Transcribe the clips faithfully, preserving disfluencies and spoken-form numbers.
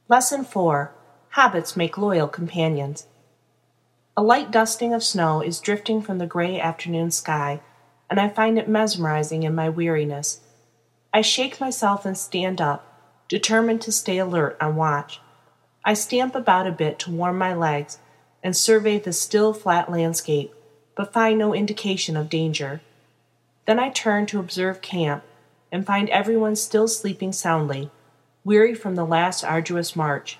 Lesson four. Hobbits Make Loyal Companions. A light dusting of snow is drifting from the gray afternoon sky, and I find it mesmerizing in my weariness. I shake myself and stand up, determined to stay alert on watch. I stamp about a bit to warm my legs and survey the still flat landscape, but find no indication of danger. Then I turn to observe camp and find everyone still sleeping soundly, weary from the last arduous march.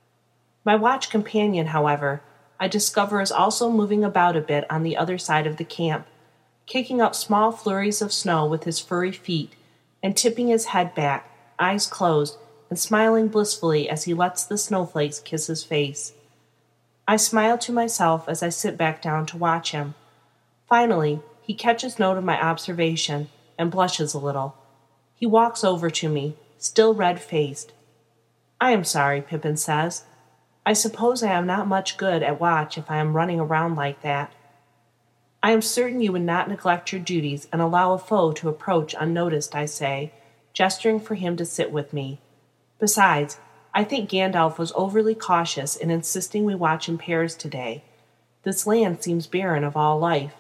My watch companion, however, I discover is also moving about a bit on the other side of the camp, kicking up small flurries of snow with his furry feet and tipping his head back, eyes closed, and smiling blissfully as he lets the snowflakes kiss his face. I smile to myself as I sit back down to watch him. Finally, he catches note of my observation and blushes a little. He walks over to me, still red-faced. "I am sorry," Pippin says. "I suppose I am not much good at watch if I am running around like that." "I am certain you would not neglect your duties and allow a foe to approach unnoticed," I say, gesturing for him to sit with me. "Besides, I think Gandalf was overly cautious in insisting we watch in pairs today. This land seems barren of all life."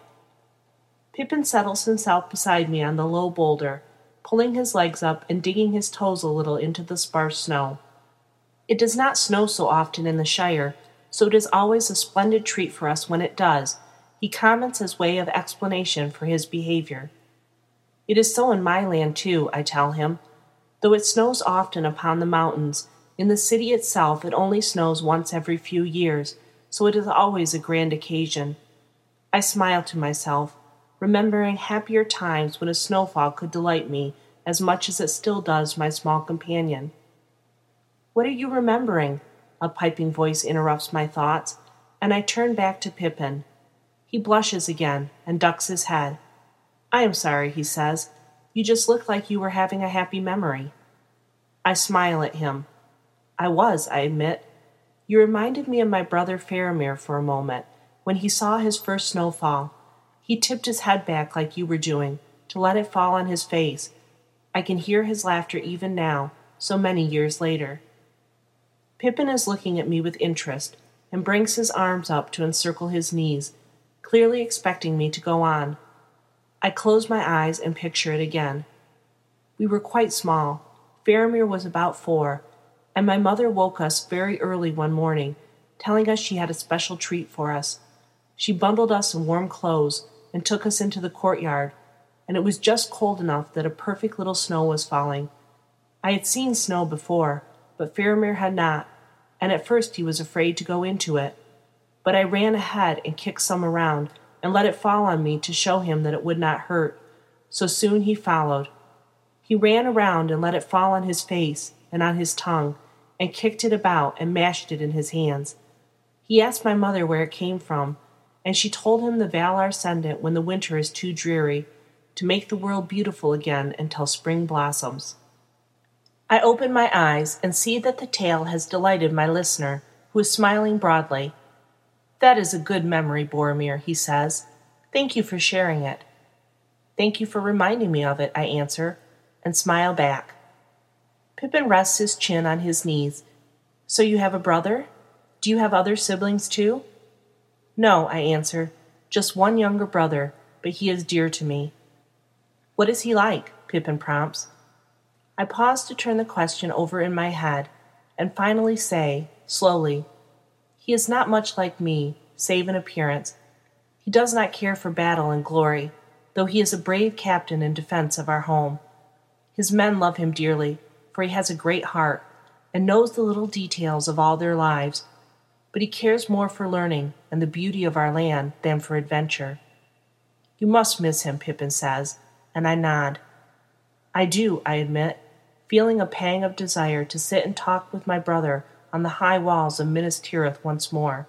Pippin settles himself beside me on the low boulder, pulling his legs up and digging his toes a little into the sparse snow. It does not snow so often in the Shire, so it is always a splendid treat for us when it does, he comments as way of explanation for his behavior. "It is so in my land, too," I tell him. "Though it snows often upon the mountains, in the city itself it only snows once every few years, so it is always a grand occasion." I smile to myself, remembering happier times when a snowfall could delight me as much as it still does my small companion. "What are you remembering?" A piping voice interrupts my thoughts, and I turn back to Pippin. He blushes again and ducks his head. "I am sorry," he says. "You just look like you were having a happy memory." I smile at him. "I was, I admit. You reminded me of my brother Faramir for a moment, when he saw his first snowfall. He tipped his head back like you were doing, to let it fall on his face. I can hear his laughter even now, so many years later." Pippin is looking at me with interest, and brings his arms up to encircle his knees, clearly expecting me to go on. I close my eyes and picture it again. We were quite small. Faramir was about four, and my mother woke us very early one morning, telling us she had a special treat for us. She bundled us in warm clothes and took us into the courtyard, and it was just cold enough that a perfect little snow was falling. I had seen snow before, but Faramir had not, and at first he was afraid to go into it. But I ran ahead and kicked some around and let it fall on me to show him that it would not hurt, so soon he followed. He ran around and let it fall on his face and on his tongue, and kicked it about and mashed it in his hands. He asked my mother where it came from, and she told him the Valar send it when the winter is too dreary, to make the world beautiful again until spring blossoms. I open my eyes and see that the tale has delighted my listener, who is smiling broadly. "That is a good memory, Boromir," he says. "Thank you for sharing it." "Thank you for reminding me of it," I answer, and smile back. Pippin rests his chin on his knees. "So you have a brother? Do you have other siblings too?" "No," I answer, "just one younger brother, but he is dear to me." "What is he like?" Pippin prompts. I pause to turn the question over in my head, and finally say, slowly, "He is not much like me, save in appearance. He does not care for battle and glory, though he is a brave captain in defense of our home. His men love him dearly, for he has a great heart, and knows the little details of all their lives, but he cares more for learning and the beauty of our land than for adventure." "You must miss him," Pippin says, and I nod. "I do," I admit, feeling a pang of desire to sit and talk with my brother on the high walls of Minas Tirith once more.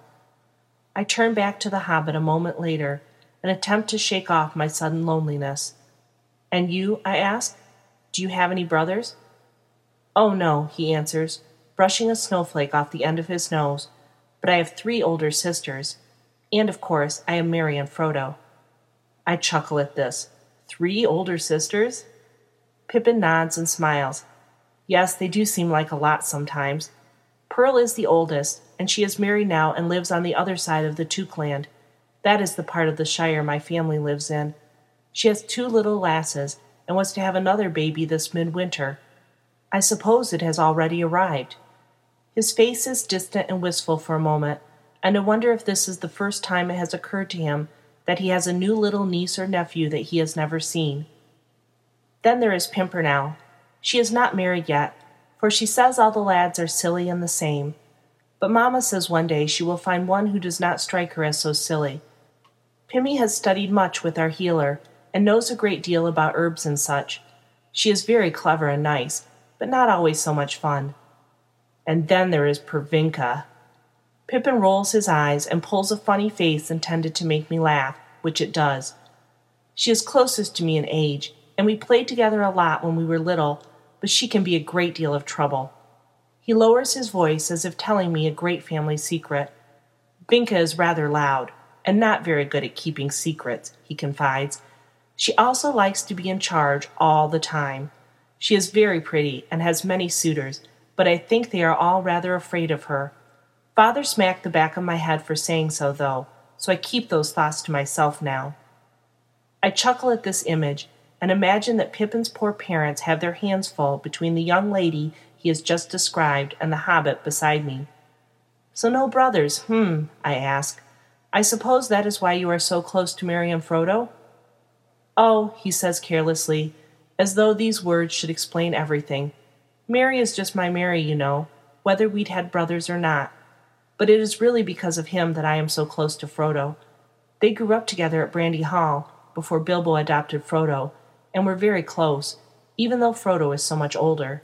I turn back to the Hobbit a moment later and attempt to shake off my sudden loneliness. "And you?" I ask. "Do you have any brothers?" "Oh, no," he answers, brushing a snowflake off the end of his nose, "but I have three older sisters, and, of course, I am Merry and Frodo." I chuckle at this. Three older sisters? Pippin nods and smiles. "Yes, they do seem like a lot sometimes. Pearl is the oldest, and she is married now and lives on the other side of the Tookland. That is the part of the Shire my family lives in. She has two little lasses, and was to have another baby this midwinter. I suppose it has already arrived. His face is distant and wistful for a moment, and I wonder if this is the first time it has occurred to him that he has a new little niece or nephew that he has never seen. Then there is Pimpernel. She is not married yet, for she says all the lads are silly and the same. But Mamma says one day she will find one who does not strike her as so silly. Pimmy has studied much with our healer, and knows a great deal about herbs and such. She is very clever and nice, but not always so much fun. And then there is Pervinka. Pippin rolls his eyes and pulls a funny face intended to make me laugh, which it does. She is closest to me in age, and we played together a lot when we were little, but she can be a great deal of trouble. He lowers his voice as if telling me a great family secret. Vinka is rather loud, and not very good at keeping secrets, he confides. She also likes to be in charge all the time. She is very pretty and has many suitors, but I think they are all rather afraid of her. Father smacked the back of my head for saying so, though, so I keep those thoughts to myself now. I chuckle at this image, and imagine that Pippin's poor parents have their hands full between the young lady he has just described and the hobbit beside me. So no brothers, hmm, I ask. I suppose that is why you are so close to Merry and Frodo? Oh, he says carelessly, as though these words should explain everything. Merry is just my Merry, you know, whether we'd had brothers or not. But it is really because of him that I am so close to Frodo. They grew up together at Brandy Hall, before Bilbo adopted Frodo, and were very close, even though Frodo is so much older.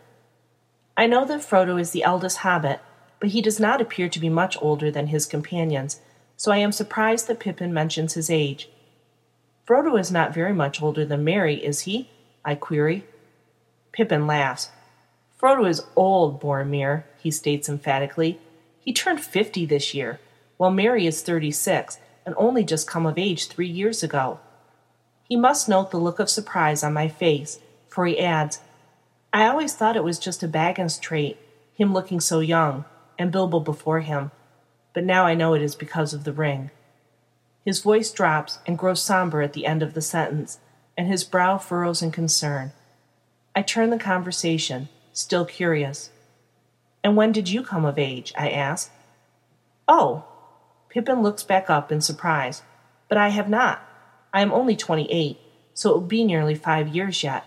I know that Frodo is the eldest hobbit, but he does not appear to be much older than his companions, so I am surprised that Pippin mentions his age. Frodo is not very much older than Merry, is he? I query. Pippin laughs. Frodo is old, Boromir, he states emphatically. He turned fifty this year, while Merry is thirty-six, and only just come of age three years ago. He must note the look of surprise on my face, for he adds, I always thought it was just a Baggins trait, him looking so young, and Bilbo before him, but now I know it is because of the ring. His voice drops and grows somber at the end of the sentence, and his brow furrows in concern. I turn the conversation, still curious. And when did you come of age? I ask. Oh! Pippin looks back up in surprise. But I have not. I am only twenty-eight, so it will be nearly five years yet.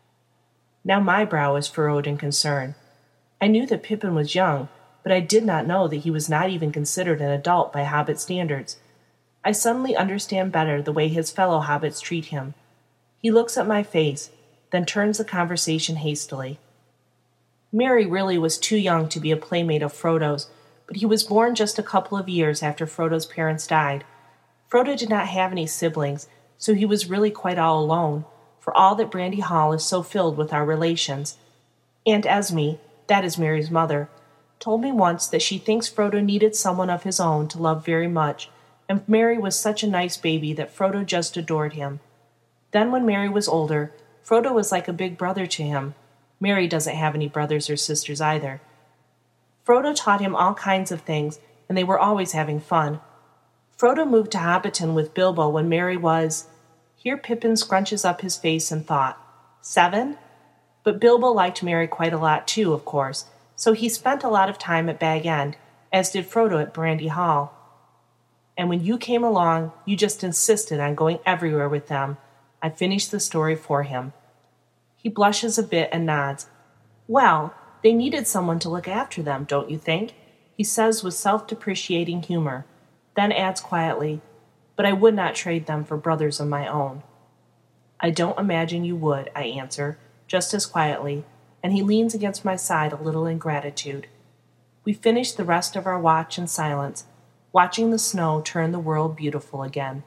Now my brow is furrowed in concern. I knew that Pippin was young, but I did not know that he was not even considered an adult by Hobbit standards. I suddenly understand better the way his fellow hobbits treat him. He looks at my face, then turns the conversation hastily. Merry really was too young to be a playmate of Frodo's, but he was born just a couple of years after Frodo's parents died. Frodo did not have any siblings, so he was really quite all alone, for all that Brandy Hall is so filled with our relations. Aunt Esme, that is Merry's mother, told me once that she thinks Frodo needed someone of his own to love very much, and Merry was such a nice baby that Frodo just adored him. Then when Merry was older, Frodo was like a big brother to him. Merry doesn't have any brothers or sisters either. Frodo taught him all kinds of things, and they were always having fun. Frodo moved to Hobbiton with Bilbo when Merry was... Here Pippin scrunches up his face in thought. Seven? But Bilbo liked Merry quite a lot too, of course, so he spent a lot of time at Bag End, as did Frodo at Brandy Hall. And when you came along, you just insisted on going everywhere with them. I finished the story for him. He blushes a bit and nods. Well, they needed someone to look after them, don't you think? He says with self-depreciating humor, then adds quietly, but I would not trade them for brothers of my own. I don't imagine you would, I answer, just as quietly, and he leans against my side a little in gratitude. We finish the rest of our watch in silence, watching the snow turn the world beautiful again.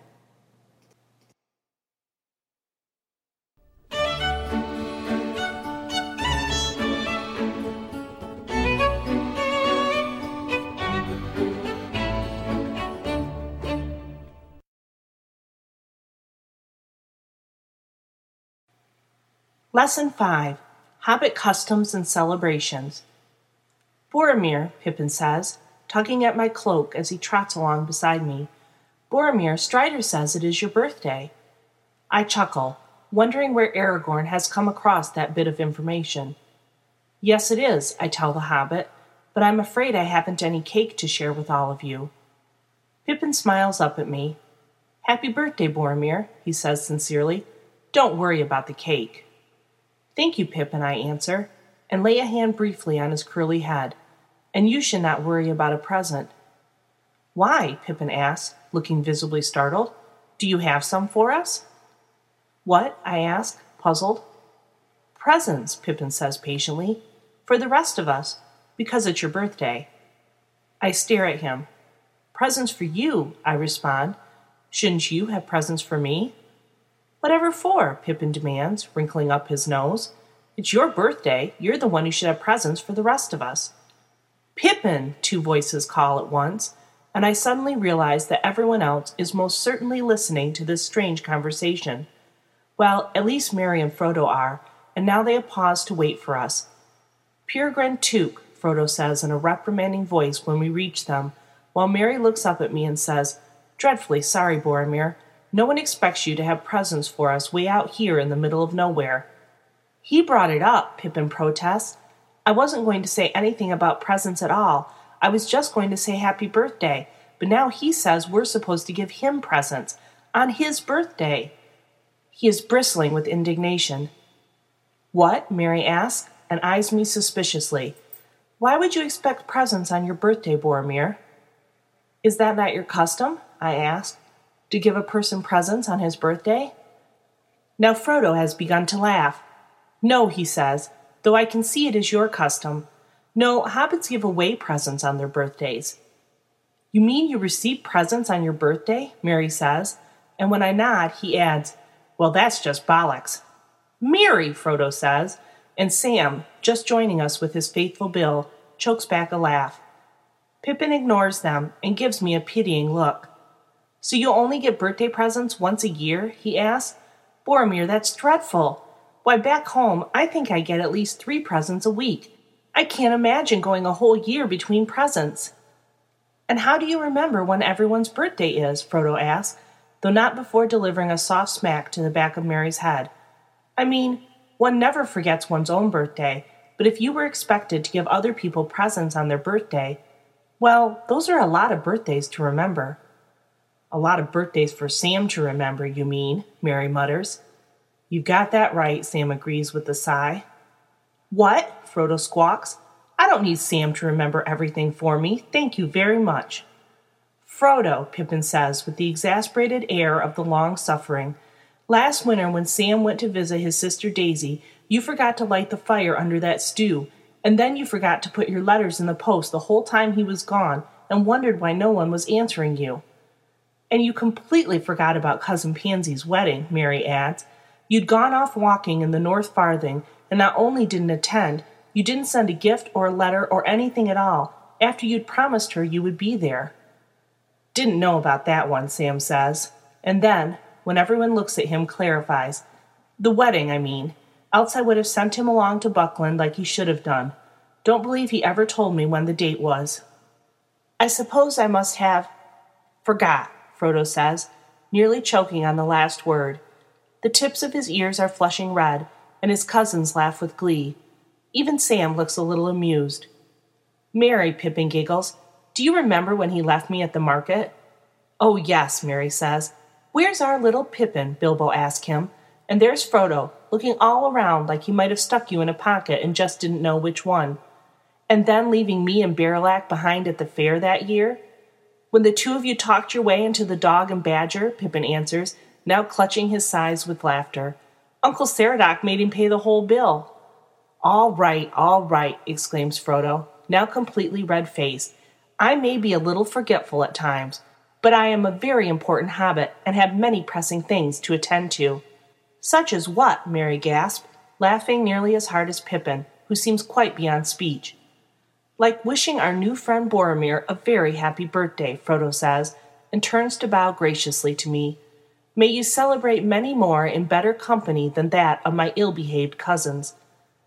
Lesson five, Hobbit Customs and Celebrations. Boromir, Pippin says, tugging at my cloak as he trots along beside me. Boromir, Strider says it is your birthday. I chuckle, wondering where Aragorn has come across that bit of information. Yes, it is, I tell the hobbit, but I'm afraid I haven't any cake to share with all of you. Pippin smiles up at me. Happy birthday, Boromir, he says sincerely. Don't worry about the cake. Thank you, Pippin, I answer, and lay a hand briefly on his curly head. And you should not worry about a present. Why? Pippin asks, looking visibly startled. Do you have some for us? What? I ask, puzzled. Presents, Pippin says patiently. For the rest of us, because it's your birthday. I stare at him. Presents for you, I respond. Shouldn't you have presents for me? Whatever for? Pippin demands, wrinkling up his nose. It's your birthday. You're the one who should have presents for the rest of us. Pippin, two voices call at once, and I suddenly realize that everyone else is most certainly listening to this strange conversation. Well, at least Merry and Frodo are, and now they have paused to wait for us. Peregrine Took, Frodo says in a reprimanding voice when we reach them, while Merry looks up at me and says, Dreadfully sorry, Boromir. No one expects you to have presents for us way out here in the middle of nowhere. He brought it up, Pippin protests. I wasn't going to say anything about presents at all. I was just going to say happy birthday, but now he says we're supposed to give him presents on his birthday. He is bristling with indignation. What? Merry asks, and eyes me suspiciously. Why would you expect presents on your birthday, Boromir? Is that not your custom? I ask. To give a person presents on his birthday? Now Frodo has begun to laugh. No, he says, though I can see it is your custom. No, hobbits give away presents on their birthdays. You mean you receive presents on your birthday? Merry says, and when I nod, he adds, Well, that's just bollocks. Merry, Frodo says, and Sam, just joining us with his faithful Bill, chokes back a laugh. Pippin ignores them and gives me a pitying look. So you only get birthday presents once a year? He asks. Boromir, that's dreadful. Why, back home, I think I get at least three presents a week. I can't imagine going a whole year between presents. And how do you remember when everyone's birthday is? Frodo asks, though not before delivering a soft smack to the back of Merry's head. I mean, one never forgets one's own birthday, but if you were expected to give other people presents on their birthday, well, those are a lot of birthdays to remember. A lot of birthdays for Sam to remember, you mean, Merry mutters. You've got that right, Sam agrees with a sigh. What? Frodo squawks. I don't need Sam to remember everything for me. Thank you very much. Frodo, Pippin says with the exasperated air of the long-suffering, last winter when Sam went to visit his sister Daisy, you forgot to light the fire under that stew, and then you forgot to put your letters in the post the whole time he was gone and wondered why no one was answering you. And you completely forgot about Cousin Pansy's wedding, Merry adds. You'd gone off walking in the North Farthing, and not only didn't attend, you didn't send a gift or a letter or anything at all, after you'd promised her you would be there. Didn't know about that one, Sam says. And then, when everyone looks at him, clarifies. The wedding, I mean. Else I would have sent him along to Buckland like he should have done. Don't believe he ever told me when the date was. I suppose I must have forgot, Frodo says, nearly choking on the last word. The tips of his ears are flushing red, and his cousins laugh with glee. Even Sam looks a little amused. Merry, Pippin giggles, do you remember when he left me at the market? Oh, yes, Merry says. Where's our little Pippin? Bilbo asks him. And there's Frodo, looking all around like he might have stuck you in a pocket and just didn't know which one. And then leaving me and Barilak behind at the fair that year? When the two of you talked your way into the Dog and Badger, Pippin answers, now clutching his sides with laughter. Uncle Caradoc made him pay the whole bill. All right, all right, exclaims Frodo, now completely red-faced. I may be a little forgetful at times, but I am a very important hobbit and have many pressing things to attend to. Such as what? Merry gasped, laughing nearly as hard as Pippin, who seems quite beyond speech. Like wishing our new friend Boromir a very happy birthday, Frodo says, and turns to bow graciously to me. May you celebrate many more in better company than that of my ill-behaved cousins.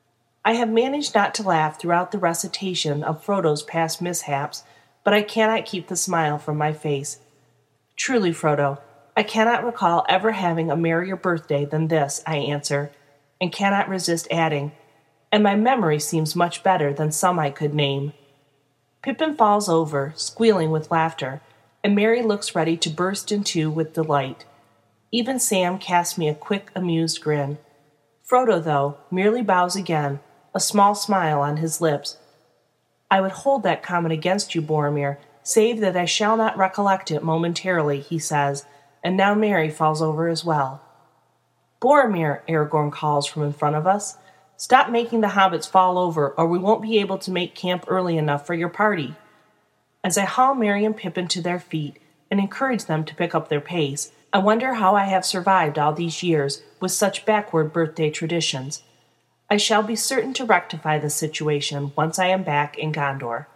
I have managed not to laugh throughout the recitation of Frodo's past mishaps, but I cannot keep the smile from my face. Truly, Frodo, I cannot recall ever having a merrier birthday than this, I answer, and cannot resist adding, and my memory seems much better than some I could name. Pippin falls over, squealing with laughter, and Merry looks ready to burst into with delight. Even Sam casts me a quick, amused grin. Frodo, though, merely bows again, a small smile on his lips. I would hold that comment against you, Boromir, save that I shall not recollect it momentarily, he says, and now Merry falls over as well. Boromir, Aragorn calls from in front of us. Stop making the hobbits fall over, or we won't be able to make camp early enough for your party. As I haul Merry and Pippin to their feet and encourage them to pick up their pace, I wonder how I have survived all these years with such backward birthday traditions. I shall be certain to rectify the situation once I am back in Gondor.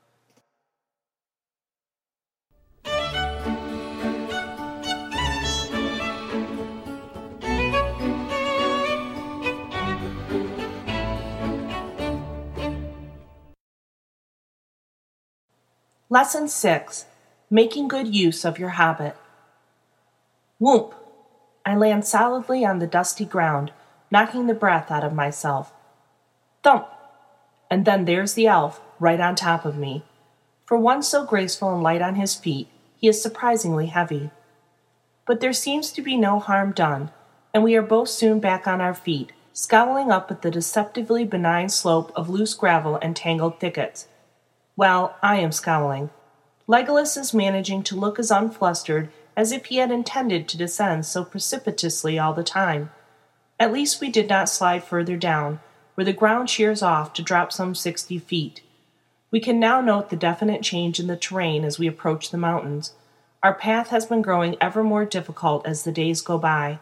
Lesson six. Making Good Use of Your Hobbit. Whoomp! I land solidly on the dusty ground, knocking the breath out of myself. Thump! And then there's the elf, right on top of me. For one so graceful and light on his feet, he is surprisingly heavy. But there seems to be no harm done, and we are both soon back on our feet, scowling up at the deceptively benign slope of loose gravel and tangled thickets. Well, I am scowling. Legolas is managing to look as unflustered as if he had intended to descend so precipitously all the time. At least we did not slide further down, where the ground shears off to drop some sixty feet. We can now note the definite change in the terrain as we approach the mountains. Our path has been growing ever more difficult as the days go by.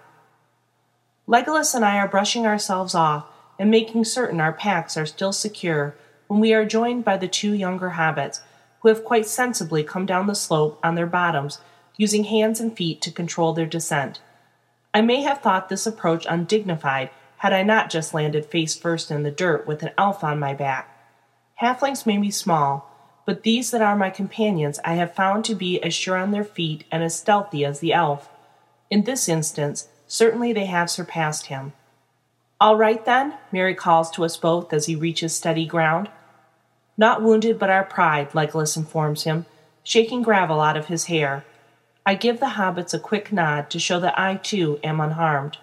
Legolas and I are brushing ourselves off and making certain our packs are still secure when we are joined by the two younger hobbits, who have quite sensibly come down the slope on their bottoms, using hands and feet to control their descent. I may have thought this approach undignified had I not just landed face first in the dirt with an elf on my back. Halflings may be small, but these that are my companions I have found to be as sure on their feet and as stealthy as the elf. In this instance, certainly they have surpassed him. All right, then, Merry calls to us both as he reaches steady ground. Not wounded but our pride, Legolas informs him, shaking gravel out of his hair. I give the hobbits a quick nod to show that I, too, am unharmed.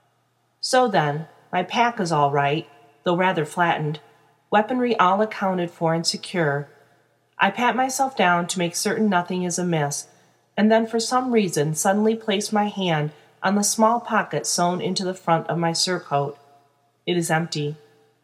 So then, my pack is all right, though rather flattened, weaponry all accounted for and secure. I pat myself down to make certain nothing is amiss, and then for some reason suddenly place my hand on the small pocket sewn into the front of my surcoat. It is empty.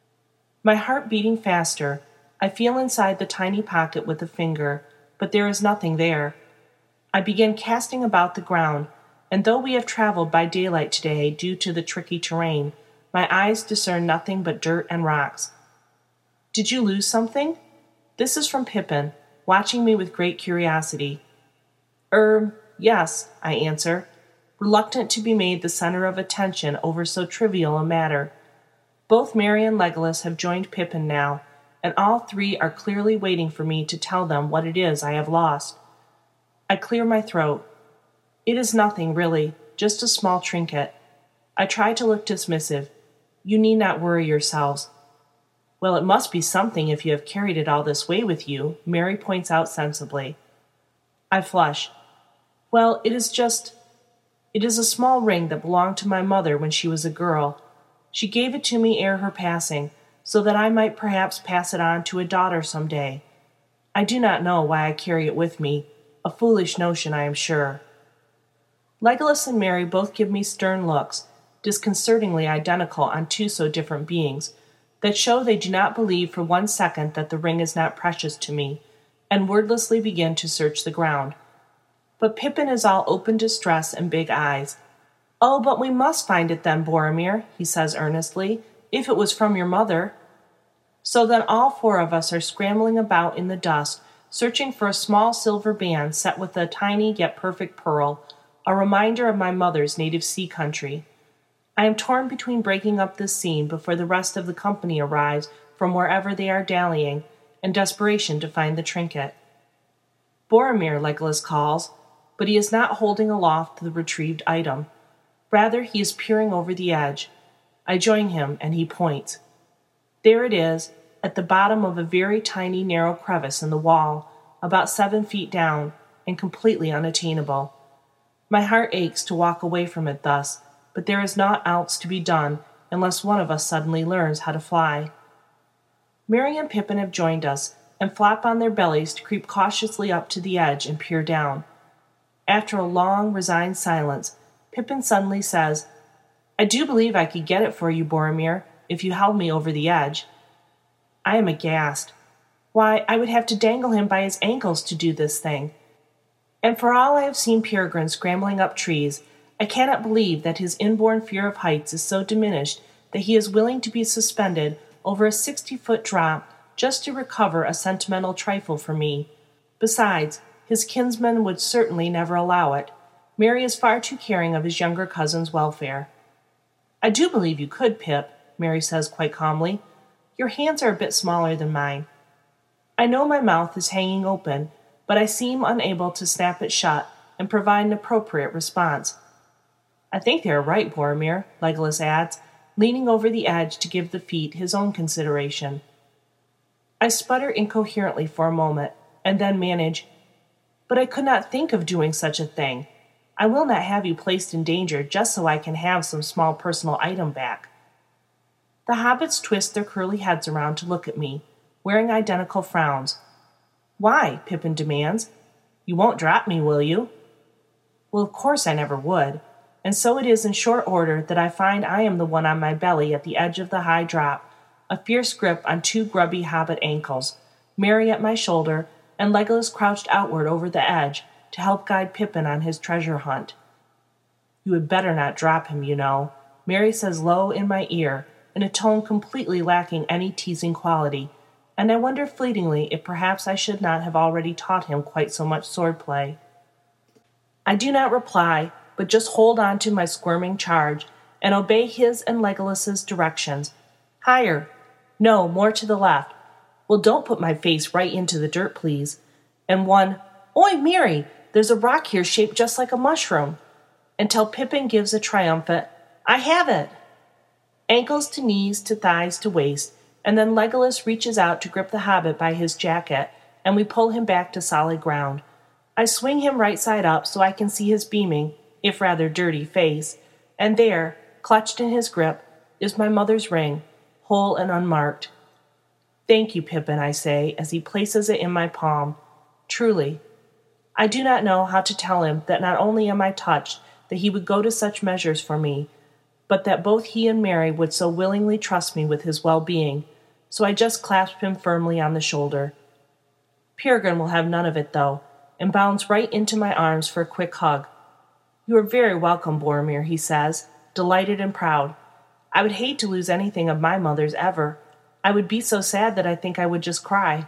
My heart beating faster, I feel inside the tiny pocket with a finger, but there is nothing there. I begin casting about the ground, and though we have traveled by daylight today due to the tricky terrain, my eyes discern nothing but dirt and rocks. Did you lose something? This is from Pippin, watching me with great curiosity. Er, yes, I answer, reluctant to be made the center of attention over so trivial a matter. Both Merry and Legolas have joined Pippin now, and all three are clearly waiting for me to tell them what it is I have lost. I clear my throat. It is nothing, really, just a small trinket. I try to look dismissive. You need not worry yourselves. Well, it must be something if you have carried it all this way with you, Merry points out sensibly. I flush. Well, it is just... It is a small ring that belonged to my mother when she was a girl. She gave it to me ere her passing, so that I might perhaps pass it on to a daughter some day. I do not know why I carry it with me, a foolish notion, I am sure. Legolas and Merry both give me stern looks, disconcertingly identical on two so different beings, that show they do not believe for one second that the ring is not precious to me, and wordlessly begin to search the ground. But Pippin is all open distress and big eyes. Oh, but we must find it then, Boromir, he says earnestly, if it was from your mother. So then all four of us are scrambling about in the dust, searching for a small silver band set with a tiny yet perfect pearl, a reminder of my mother's native sea country. I am torn between breaking up this scene before the rest of the company arrives from wherever they are dallying, and desperation to find the trinket. Boromir, Legolas calls, but he is not holding aloft the retrieved item. Rather, he is peering over the edge. I join him, and he points. There it is, at the bottom of a very tiny narrow crevice in the wall, about seven feet down, and completely unattainable. My heart aches to walk away from it thus, but there is naught else to be done unless one of us suddenly learns how to fly. Merry and Pippin have joined us, and flop on their bellies to creep cautiously up to the edge and peer down. After a long, resigned silence, Pippin suddenly says, "I do believe I could get it for you, Boromir, if you held me over the edge." I am aghast. Why, I would have to dangle him by his ankles to do this thing. And for all I have seen Peregrine scrambling up trees, I cannot believe that his inborn fear of heights is so diminished that he is willing to be suspended over a sixty-foot drop just to recover a sentimental trifle for me. Besides, his kinsmen would certainly never allow it. Merry is far too caring of his younger cousin's welfare. "I do believe you could, Pip," Merry says quite calmly. "Your hands are a bit smaller than mine." I know my mouth is hanging open, but I seem unable to snap it shut and provide an appropriate response. "I think they are right, Boromir," Legolas adds, leaning over the edge to give the feat his own consideration. I sputter incoherently for a moment, and then manage, "But I could not think of doing such a thing. I will not have you placed in danger just so I can have some small personal item back." The hobbits twist their curly heads around to look at me, wearing identical frowns. "Why?" Pippin demands. "You won't drop me, will you?" Well, of course I never would, and so it is in short order that I find I am the one on my belly at the edge of the high drop, a fierce grip on two grubby hobbit ankles, Merry at my shoulder, and Legolas crouched outward over the edge to help guide Pippin on his treasure hunt. "You had better not drop him, you know," Merry says low in my ear, in a tone completely lacking any teasing quality, and I wonder fleetingly if perhaps I should not have already taught him quite so much swordplay. I do not reply, but just hold on to my squirming charge, and obey his and Legolas's directions. "Higher. No, more to the left. Well, don't put my face right into the dirt, please." And one, "Oi, Merry, there's a rock here shaped just like a mushroom," until Pippin gives a triumphant, "I have it!" Ankles to knees to thighs to waist, and then Legolas reaches out to grip the hobbit by his jacket, and we pull him back to solid ground. I swing him right side up so I can see his beaming, if rather dirty, face, and there, clutched in his grip, is my mother's ring, whole and unmarked. "Thank you, Pippin," I say, as he places it in my palm. Truly, I do not know how to tell him that not only am I touched that he would go to such measures for me, but that both he and Merry would so willingly trust me with his well-being, so I just clasp him firmly on the shoulder. Peregrine will have none of it, though, and bounds right into my arms for a quick hug. "You are very welcome, Boromir," he says, delighted and proud. "I would hate to lose anything of my mother's ever. I would be so sad that I think I would just cry."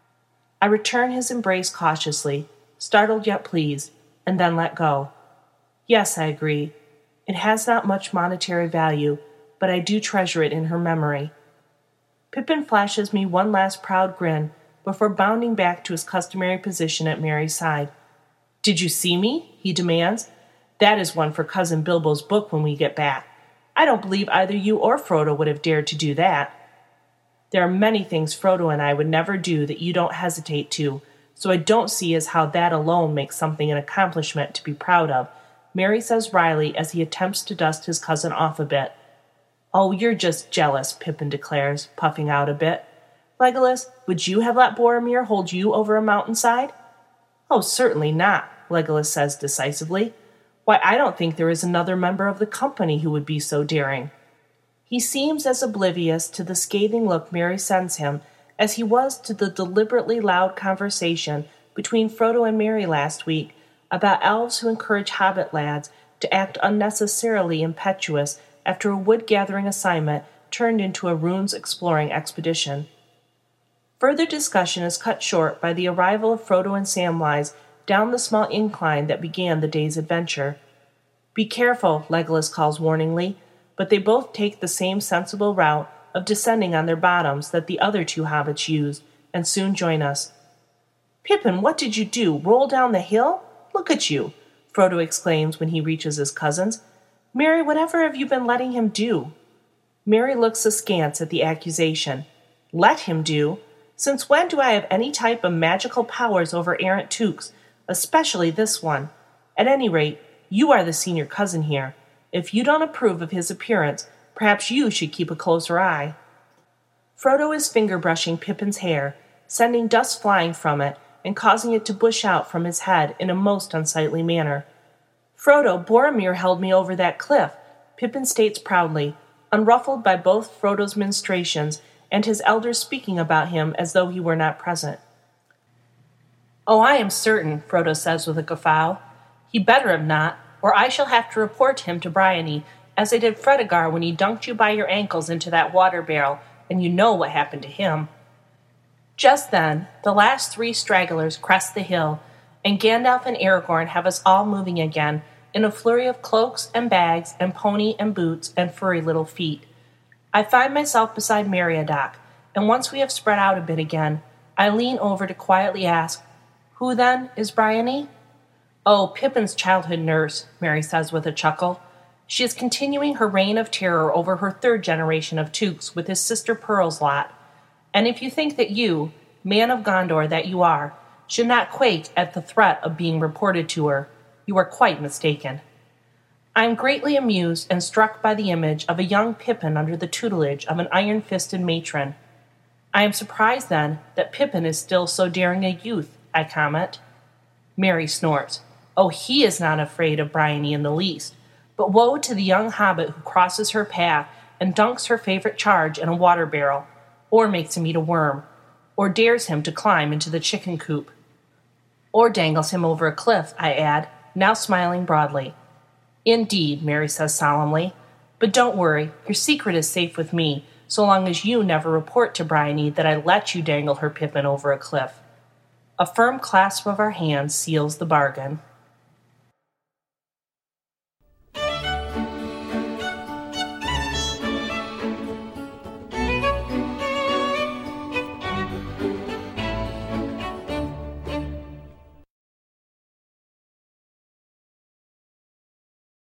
I return his embrace cautiously, startled yet pleased, and then let go. "Yes," I agree. "It has not much monetary value, but I do treasure it in her memory." Pippin flashes me one last proud grin before bounding back to his customary position at Merry's side. "Did you see me?" he demands. "That is one for Cousin Bilbo's book when we get back. I don't believe either you or Frodo would have dared to do that." "There are many things Frodo and I would never do that you don't hesitate to, so I don't see as how that alone makes something an accomplishment to be proud of," Merry says wryly as he attempts to dust his cousin off a bit. "Oh, you're just jealous," Pippin declares, puffing out a bit. "Legolas, would you have let Boromir hold you over a mountainside?" "Oh, certainly not," Legolas says decisively. "Why, I don't think there is another member of the company who would be so daring." He seems as oblivious to the scathing look Merry sends him as he was to the deliberately loud conversation between Frodo and Merry last week about elves who encourage hobbit lads to act unnecessarily impetuous after a wood-gathering assignment turned into a runes-exploring expedition. Further discussion is cut short by the arrival of Frodo and Samwise down the small incline that began the day's adventure. "Be careful," Legolas calls warningly, but they both take the same sensible route of descending on their bottoms that the other two hobbits used, and soon join us. "Pippin, what did you do? Roll down the hill? Look at you!" Frodo exclaims when he reaches his cousins. "Merry, whatever have you been letting him do?" Merry looks askance at the accusation. "Let him do? Since when do I have any type of magical powers over errant Tooks, especially this one? At any rate, you are the senior cousin here. If you don't approve of his appearance, perhaps you should keep a closer eye." Frodo is finger-brushing Pippin's hair, sending dust flying from it and causing it to bush out from his head in a most unsightly manner. "Frodo, Boromir held me over that cliff," Pippin states proudly, unruffled by both Frodo's ministrations and his elders speaking about him as though he were not present. "Oh, I am certain," Frodo says with a guffaw. "He better have not, or I shall have to report him to Bryony, as I did Fredegar when he dunked you by your ankles into that water barrel, and you know what happened to him." Just then, the last three stragglers crest the hill, and Gandalf and Aragorn have us all moving again, in a flurry of cloaks and bags and pony and boots and furry little feet. I find myself beside Meriadoc, and once we have spread out a bit again, I lean over to quietly ask, "Who, then, is Bryony?" "Oh, Pippin's childhood nurse," Merry says with a chuckle. "She is continuing her reign of terror over her third generation of Tooks with his sister Pearl's lot. And if you think that you, man of Gondor that you are, should not quake at the threat of being reported to her, you are quite mistaken." I am greatly amused and struck by the image of a young Pippin under the tutelage of an iron-fisted matron. "I am surprised, then, that Pippin is still so daring a youth," I comment. Merry snorts. "Oh, he is not afraid of Bryony in the least, but woe to the young hobbit who crosses her path and dunks her favorite charge in a water barrel, or makes him eat a worm, or dares him to climb into the chicken coop. Or dangles him over a cliff," I add, now smiling broadly. "Indeed," Merry says solemnly, "but don't worry, your secret is safe with me, so long as you never report to Bryony that I let you dangle her Pippin over a cliff." A firm clasp of our hands seals the bargain.